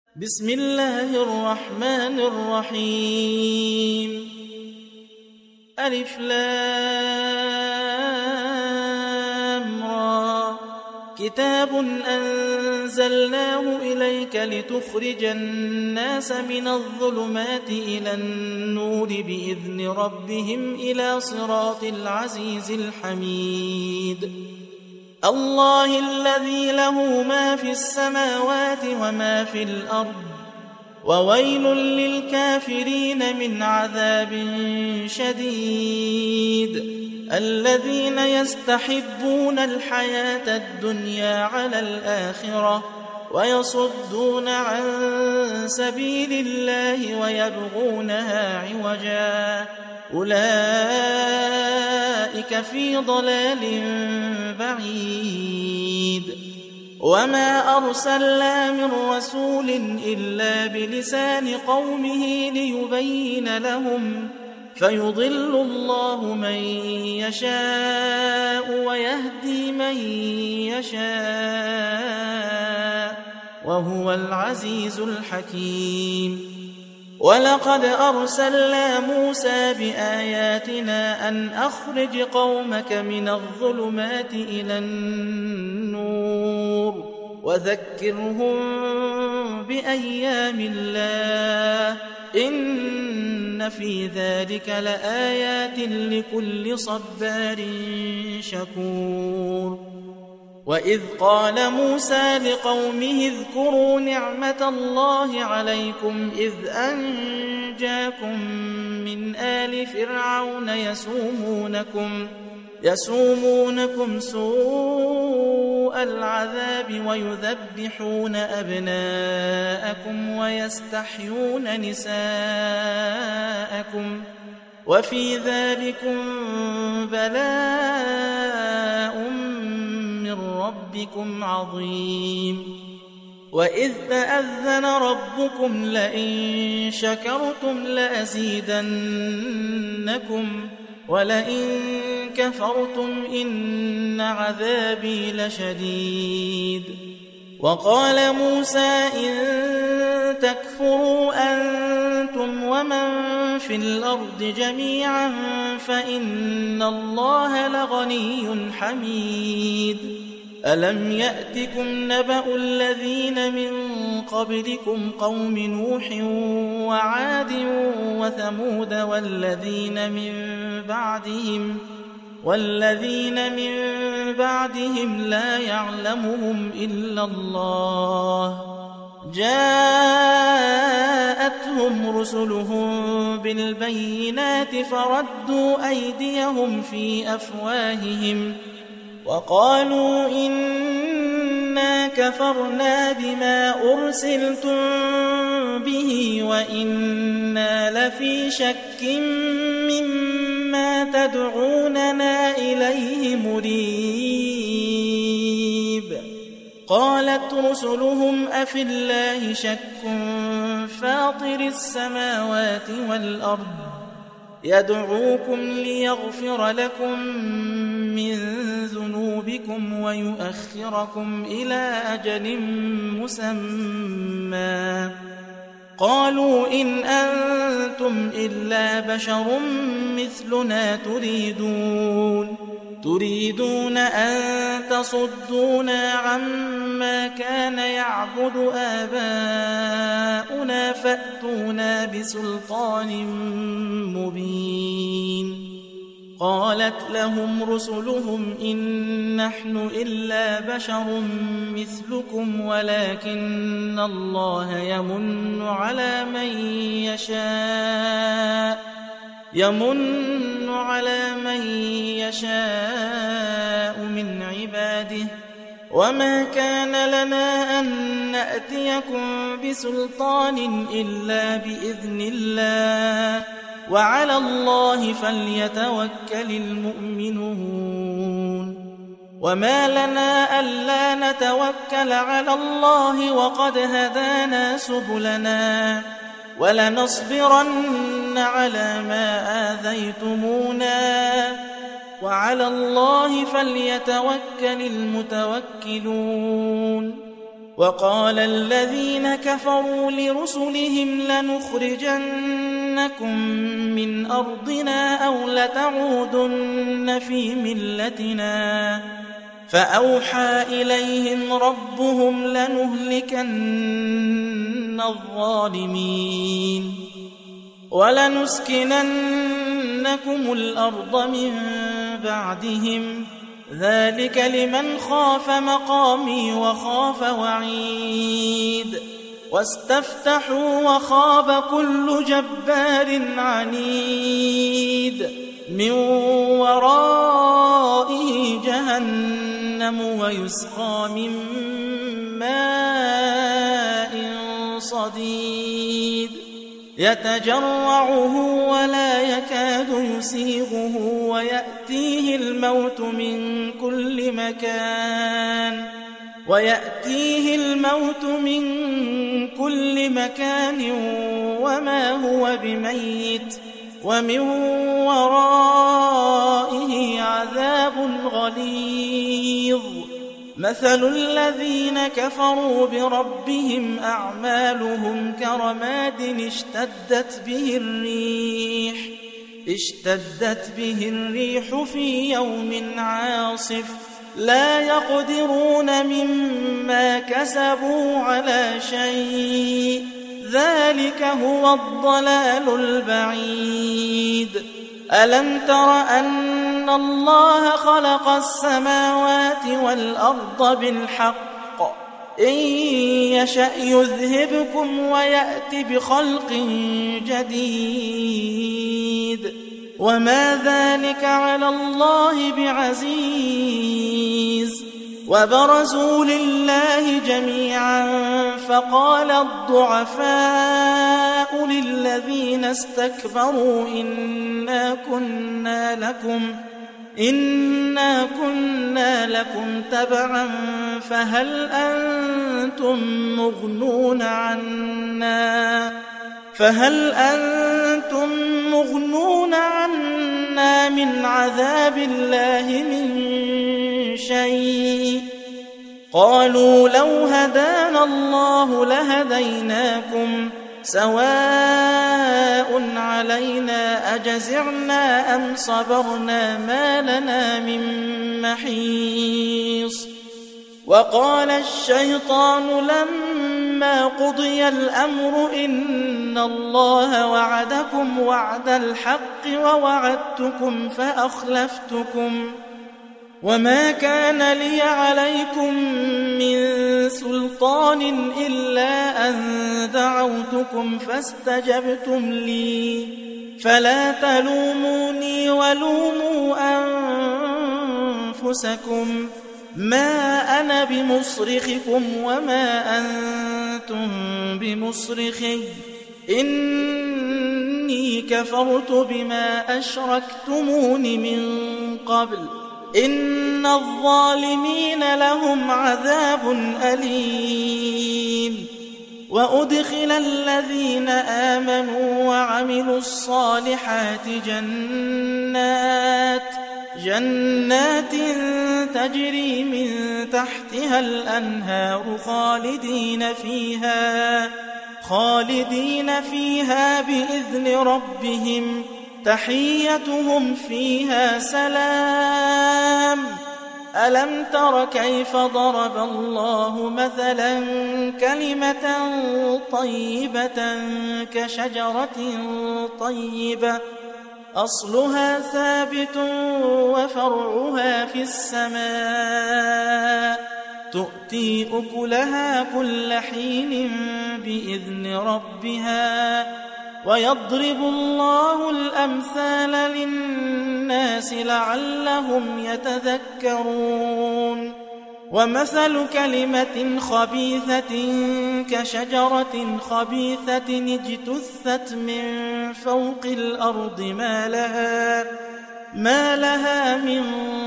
بسم الله الرحمن الرحيم. ألف لام را. كتاب أنزلناه إليك لتخرج الناس من الظلمات إلى النور بإذن ربهم إلى صراط العزيز الحميد. الله الذي له ما في السماوات وما في الأرض، وويل للكافرين من عذاب شديد. الذين يستحبون الحياة الدنيا على الآخرة ويصدون عن سبيل الله ويبغونها عوجا، أولئك في ضلال بعيد. وما أرسلنا من رسول إلا بلسان قومه ليبين لهم، فيضل الله من يشاء ويهدي من يشاء، وهو العزيز الحكيم. ولقد أرسلنا موسى بآياتنا أن أخرج قومك من الظلمات إلى النور وذكرهم بأيام الله، إن في ذلك لآيات لكل صبار شكور. وإذ قال موسى لقومه اذكروا نعمة الله عليكم إذ أنجاكم من آل فرعون يسومونكم سوء العذاب ويذبحون أبناءكم ويستحيون نساءكم، وفي ذلكم بلاء ربكم عظيم. وإذ تأذن ربكم لئن شكرتم لأزيدنكم ولئن كفرتم إن عذابي لشديد. وقال موسى إن تكفروا أنتم ومن في الأرض جميعا فإن الله لغني حميد. ألم يأتكم نبأ الذين من قبلكم قوم نوح وعاد وثمود والذين من بعدهم لا يعلمهم إلا الله، جاءتهم رسلهم بالبينات فردوا أيديهم في أفواههم وقالوا إنا كفرنا بما أرسلتم به وإنا لفي شك مما تدعوننا إليه مريب. قالت رسلهم أفي الله شك فاطر السماوات والأرض يدعوكم ليغفر لكم من ذنوبكم ويؤخركم إلى أجل مسمى. قالوا إن أنتم إلا بشر مثلنا تريدون أن تصدونا عما كان يعبد آباؤنا فأتونا بسلطان مبين. قالت لهم رسلهم إن نحن إلا بشر مثلكم ولكن الله يمن على من يشاء من عباده، وما كان لنا أن نأتيكم بسلطان إلا بإذن الله، وعلى الله فليتوكل المؤمنون. وما لنا ألا نتوكل على الله وقد هدانا سبلنا ولنصبرن على ما آذيتمونا وعلى الله فليتوكل المتوكلون. وقال الذين كفروا لرسلهم لنخرجنكم من أرضنا أو لتعودن في ملتنا فأوحى إليهم ربهم لنهلكن الظالمين ولنسكننكم الأرض من بعدهم ذلك لمن خاف مقامي وخاف وعيد واستفتحوا وخاب كل جبار عنيد من ورائه جهنم ويسقى من ماء صديد يتجرعه ولا يكاد يسيغه ويأتيه الموت من كل مكان وما هو بميت ومن ورائه عذاب غليظ مثل الذين كفروا بربهم أعمالهم كرماد اشتدت به الريح في يوم عاصف لا يقدرون مما كسبوا على شيء ذلك هو الضلال البعيد ألم تر أن الله خلق السماوات والأرض بالحق إن يشأ يذهبكم ويأت بخلق جديد وما ذلك على الله بعزيز وبرزوا لله جميعا فقال الضعفاء للذين استكبروا إنا كنا لكم تبعا فهل أنتم مغنون عنا من عذاب الله من شيء قالوا لو هدانا الله لهديناكم سواء علينا أجزعنا أم صبرنا ما لنا من محيص وقال الشيطان لما قضي الأمر إن الله وعدكم وعد الحق ووعدتكم فأخلفتكم وما كان لي عليكم من سلطان إلا أن دعوتكم فاستجبتم لي فلا تلوموني ولوموا أنفسكم ما أنا بمصرخكم وما أنتم بمصرخي إني كفرت بما أشركتمون من قبل إن الظالمين لهم عذاب أليم وأدخل الذين آمنوا وعملوا الصالحات جنات تجري من تحتها الأنهار خالدين فيها بإذن ربهم تحيتهم فيها سلام ألم تر كيف ضرب الله مثلا كلمة طيبة كشجرة طيبة أصلها ثابت وفرعها في السماء تؤتي أكلها كل حين بإذن ربها ويضرب الله الأمثال للناس لعلهم يتذكرون ومثل كلمة خبيثة كشجرة خبيثة اجتثت من فوق الأرض ما لها من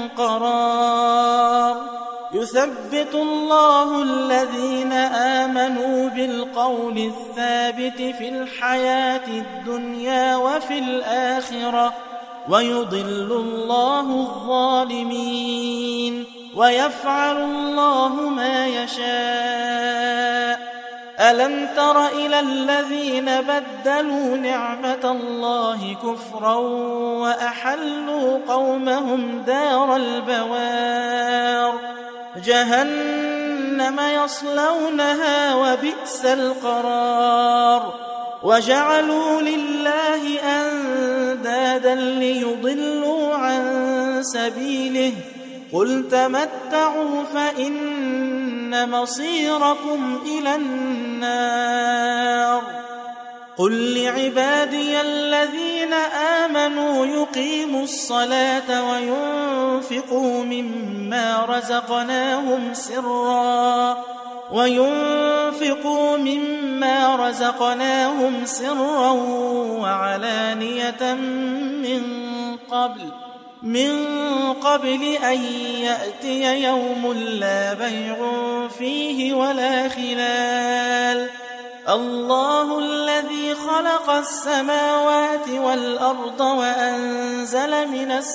قرار يثبت الله الذين آمنوا بالقول الثابت في الحياة الدنيا وفي الآخرة ويضل الله الظالمين ويفعل الله ما يشاء. ألم تر إلى الذين بدلوا نعمة الله كفرا وأحلوا قومهم دار البوار جهنم يصلونها وبئس القرار وجعلوا لله أندادا ليضلوا عن سبيله قل تمتعوا فإن مصيركم إلى النار قل لعبادي الذين آمنوا يقيموا الصلاة وينفقوا مما رزقناهم سرا وعلانية من قبل أن يأتي يوم لا بيع فيه ولا خلال الله الذي خلق السماوات والأرض وأنزل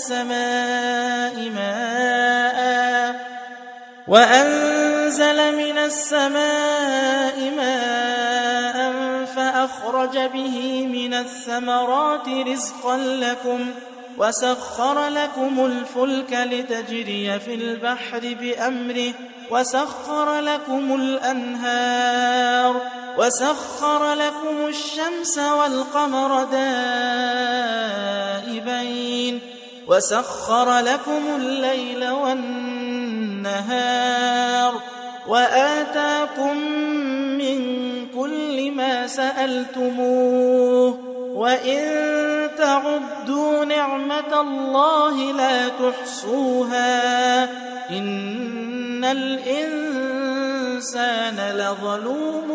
من السماء ماء فأخرج به من الثمرات رزقا لكم وسخر لكم الفلك لتجري في البحر بأمره وسخر لكم الأنهار وسخر لكم الشمس والقمر دائبين وسخر لكم الليل والنهار وآتاكم من كل ما سألتموه وإن تعدوا نعمة الله لا تحصوها إن الإنسان لظلوم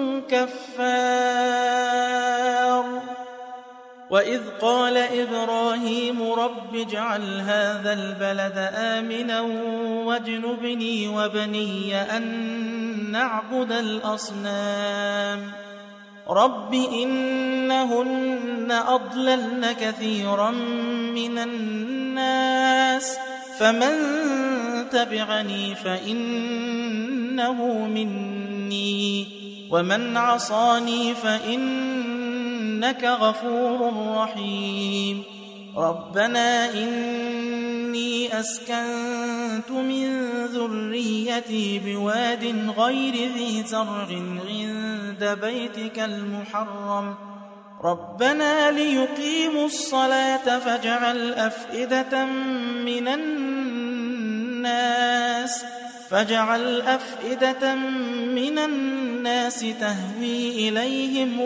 كفار وإذ قال إبراهيم رب اجعل هذا البلد آمنا واجنبني وبني أن نعبد الأصنام رب إنهن أضللن كثيرا من الناس فمن تبعني فإنه مني ومن عصاني فإنك غفور رحيم ربنا إني أسكنت من ذريتي بواد غير ذي زرع عند بيتك المحرم ربنا ليقيموا الصلاة فاجعل أفئدة من الناس تهوي إليهم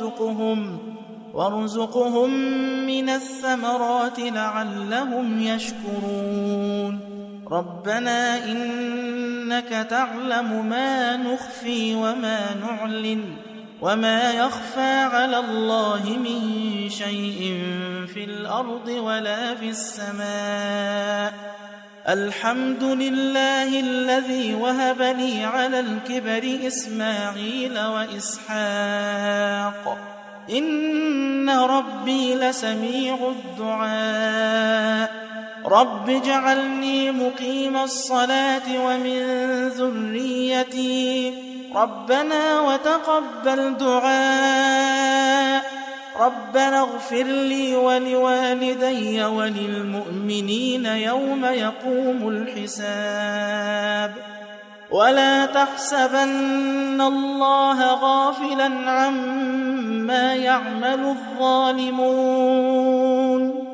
وارزقهم من الثمرات لعلهم يشكرون ربنا إنك تعلم ما نخفي وما نعلن وما يخفى على الله من شيء في الأرض ولا في السماء الحمد لله الذي وهب لي على الكبر إسماعيل وإسحاق إن ربي لسميع الدعاء رب اجعلني مقيم الصلاة ومن ذريتي ربنا وتقبل دعاء ربنا اغفر لي ولوالدي وللمؤمنين يوم يقوم الحساب ولا تحسبن الله غافلا عما يعمل الظالمون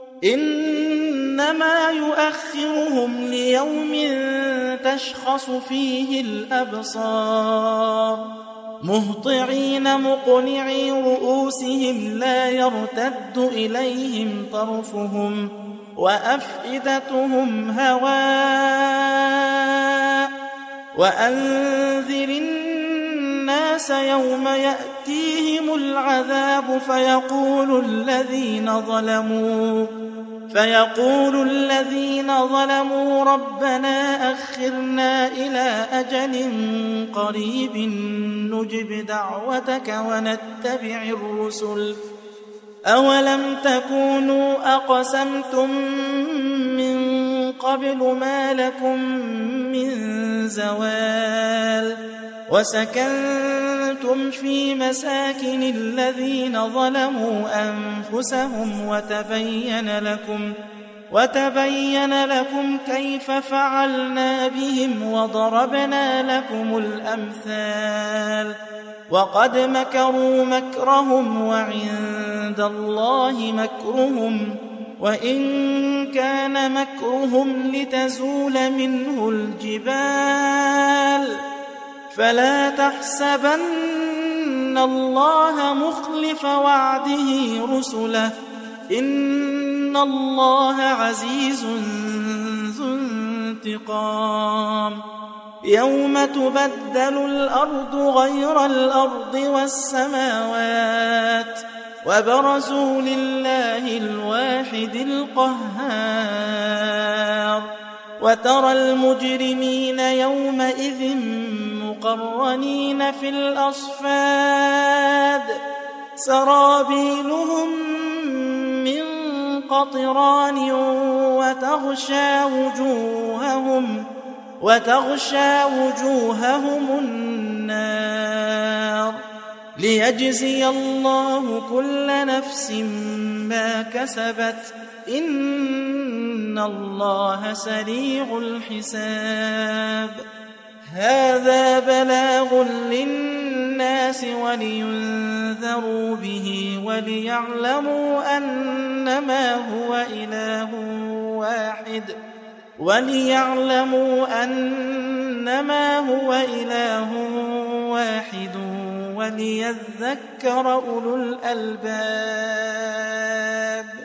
إنما يؤخرهم ليوم تشخص فيه الأبصار مهطعين مقنعي رؤوسهم لا يرتد إليهم طرفهم وأفئدتهم هواء وأنذر الناس يوم يأتيهم العذاب فيقول الذين ظلموا ربنا أخرنا إلى أجل قريب نجب دعوتك ونتبع الرسل أولم تكونوا أقسمتم من قبل ما لكم من زوال وسكنتم في مساكن الذين ظلموا أنفسهم وتبين لكم كيف فعلنا بهم وضربنا لكم الأمثال وقد مكروا مكرهم وعند الله مكرهم وإن كان مكرهم لتزول منه الجبال فلا تحسبن الله مخلف وعده رسله إن الله عزيز ذو انتقام يوم تبدل الأرض غير الأرض والسماوات وبرزوا لله الواحد القهار وترى المجرمين يومئذ مقرنين في الأصفاد سرابيلهم من قطران وتغشى وجوههم النار ليجزي الله كل نفس ما كسبت إن الله سريع الحساب هذا بلاغ للناس ولينذروا به وليعلموا أنما هو إله واحد وليذكر أولو الألباب